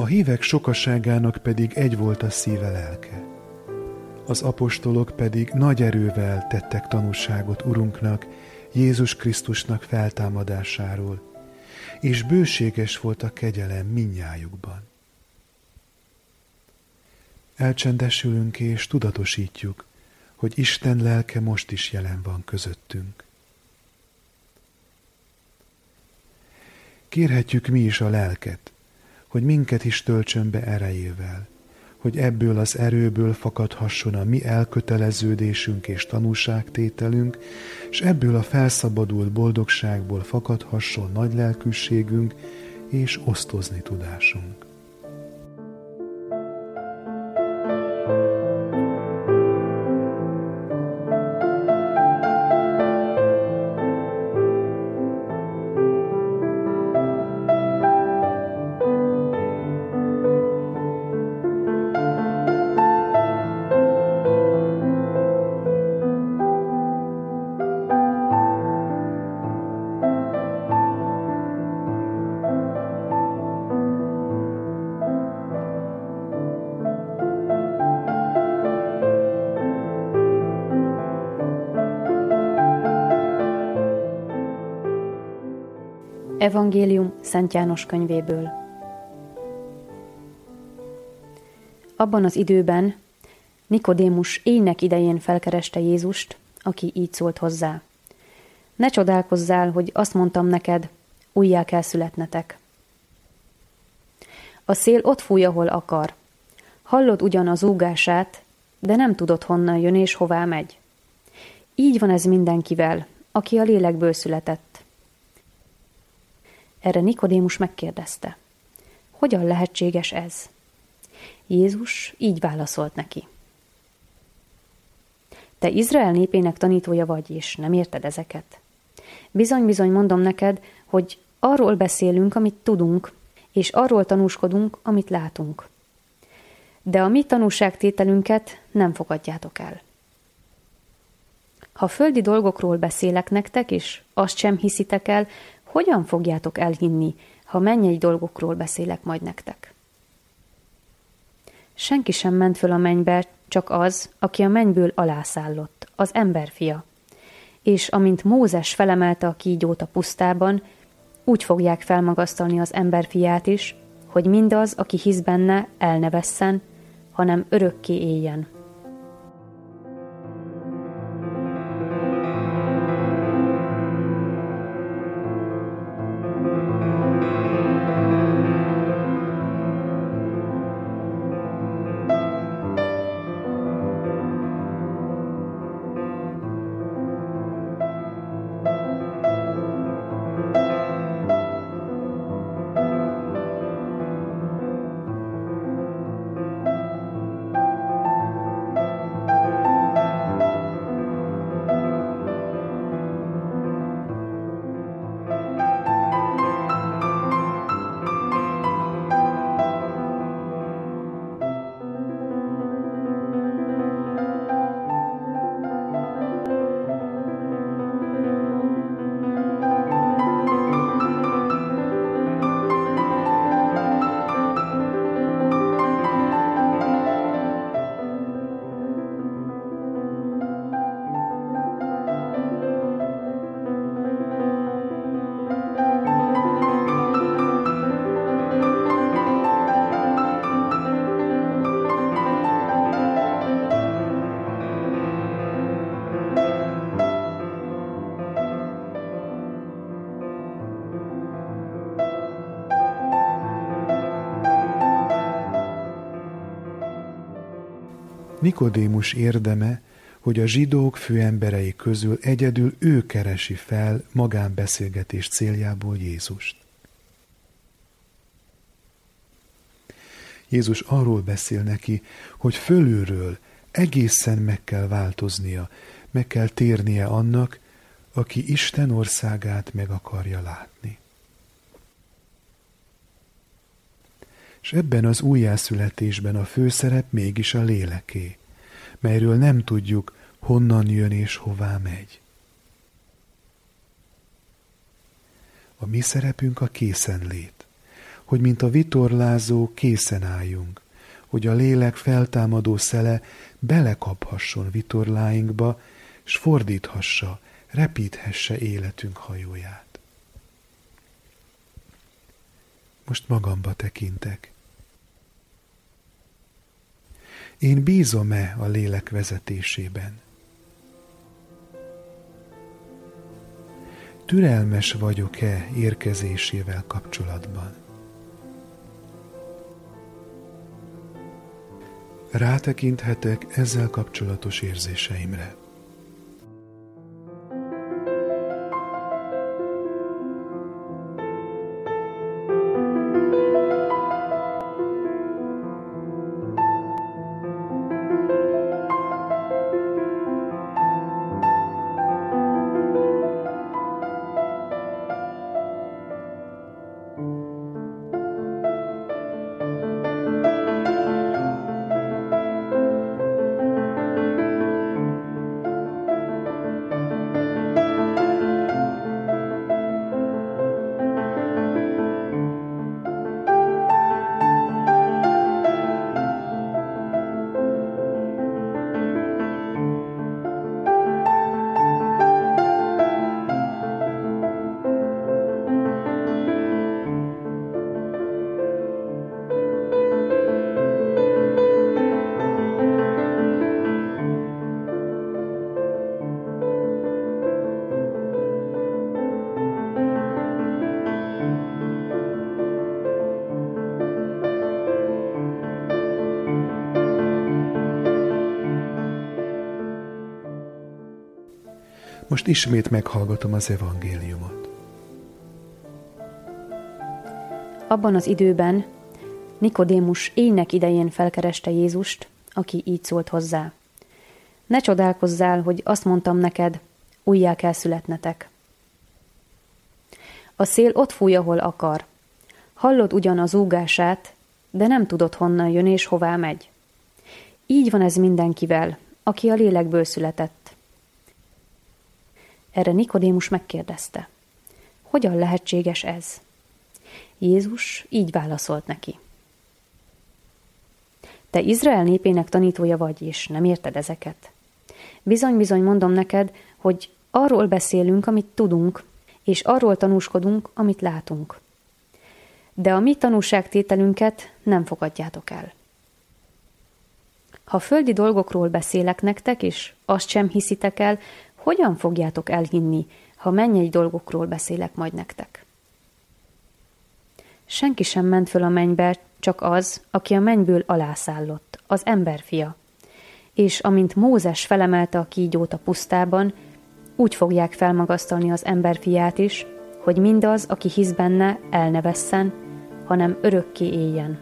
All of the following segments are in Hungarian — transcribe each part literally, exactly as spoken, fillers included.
hívek sokaságának pedig egy volt a szíve lelke. Az apostolok pedig nagy erővel tettek tanúságot Urunknak, Jézus Krisztusnak feltámadásáról, és bőséges volt a kegyelem mindnyájukban. Elcsendesülünk és tudatosítjuk, hogy Isten lelke most is jelen van közöttünk. Kérhetjük mi is a lelket, hogy minket is töltsön be erejével, hogy ebből az erőből fakadhasson a mi elköteleződésünk és tanúságtételünk, és ebből a felszabadult boldogságból fakadhasson nagy lelkűségünk és osztozni tudásunk. Evangélium Szent János könyvéből. Abban az időben Nikodémus éjnek idején felkereste Jézust, aki így szólt hozzá. Ne csodálkozzál, hogy azt mondtam neked, újjá kell születnetek. A szél ott fúj, ahol akar. Hallod ugyan a zúgását, de nem tudod, honnan jön és hová megy. Így van ez mindenkivel, aki a lélekből született. Erre Nikodémus megkérdezte, hogyan lehetséges ez? Jézus így válaszolt neki. Te Izrael népének tanítója vagy, és nem érted ezeket? Bizony-bizony mondom neked, hogy arról beszélünk, amit tudunk, és arról tanúskodunk, amit látunk. De a mi tanúságtételünket nem fogadjátok el. Ha földi dolgokról beszélek nektek, és azt sem hiszitek el, hogyan fogjátok elhinni, ha mennyei dolgokról beszélek majd nektek? Senki sem ment föl a mennybe, csak az, aki a mennyből alászállott, az emberfia. És amint Mózes felemelte a kígyót a pusztában, úgy fogják felmagasztalni az emberfiát is, hogy mindaz, aki hisz benne, el ne vesszen, hanem örökké éljen. Nikodémus érdeme, hogy a zsidók főemberei közül egyedül ő keresi fel magánbeszélgetés céljából Jézust. Jézus arról beszél neki, hogy fölülről egészen meg kell változnia, meg kell térnie annak, aki Isten országát meg akarja látni. És ebben az újjászületésben a főszerep mégis a léleké, melyről nem tudjuk, honnan jön és hová megy. A mi szerepünk a készenlét, hogy mint a vitorlázó készen álljunk, hogy a lélek feltámadó szele belekaphasson vitorláinkba, s fordíthassa, repíthesse életünk hajóját. Most magamba tekintek. Én bízom-e a lélek vezetésében? Türelmes vagyok-e érkezésével kapcsolatban? Rátekinthetek ezzel kapcsolatos érzéseimre. Most ismét meghallgatom az evangéliumot. Abban az időben Nikodémus éjnek idején felkereste Jézust, aki így szólt hozzá. Ne csodálkozzál, hogy azt mondtam neked, újjá kell születnetek. A szél ott fúj, ahol akar. Hallod ugyan az zúgását, de nem tudod, honnan jön és hová megy. Így van ez mindenkivel, aki a lélekből született. Erre Nikodémus megkérdezte, hogyan lehetséges ez? Jézus így válaszolt neki. Te Izrael népének tanítója vagy, és nem érted ezeket? Bizony-bizony mondom neked, hogy arról beszélünk, amit tudunk, és arról tanúskodunk, amit látunk. De a mi tanúságtételünket nem fogadjátok el. Ha földi dolgokról beszélek nektek, és azt sem hiszitek el, hogyan fogjátok elhinni, ha mennyei dolgokról beszélek majd nektek? Senki sem ment föl a mennybe, csak az, aki a mennyből alászállott, az emberfia. És amint Mózes felemelte a kígyót a pusztában, úgy fogják felmagasztalni az emberfiát is, hogy mindaz, aki hisz benne, el ne vesszen, hanem örökké éljen.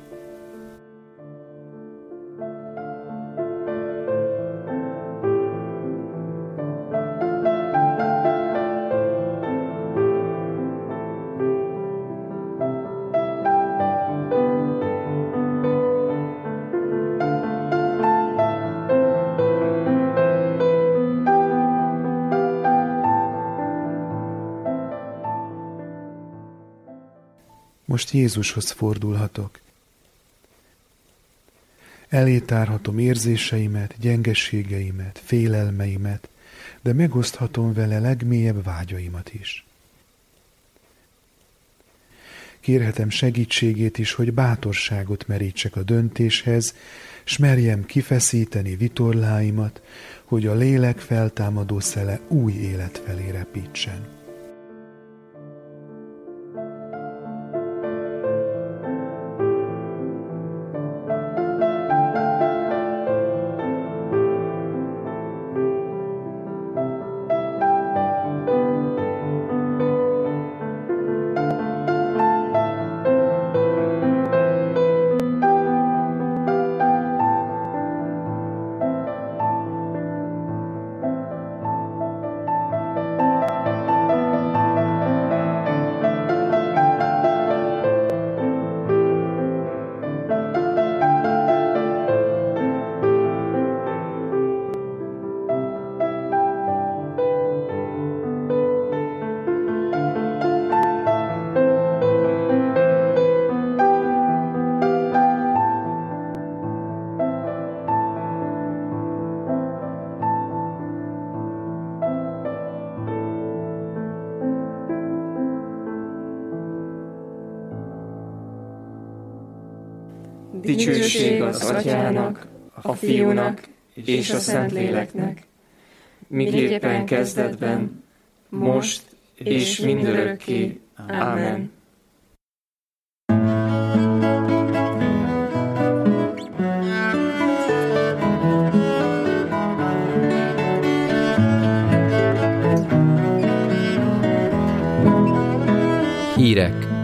Most Jézushoz fordulhatok. Elé tárhatom érzéseimet, gyengeségeimet, félelmeimet, de megoszthatom vele legmélyebb vágyaimat is. Kérhetem segítségét is, hogy bátorságot merítsek a döntéshez, s merjem kifeszíteni vitorláimat, hogy a lélek feltámadó szele új élet felé repítsen. Dicsőség az Atyának, a Fiúnak és a Szentléleknek, miképpen kezdetben, most és mindörökké. Ámen. Hírek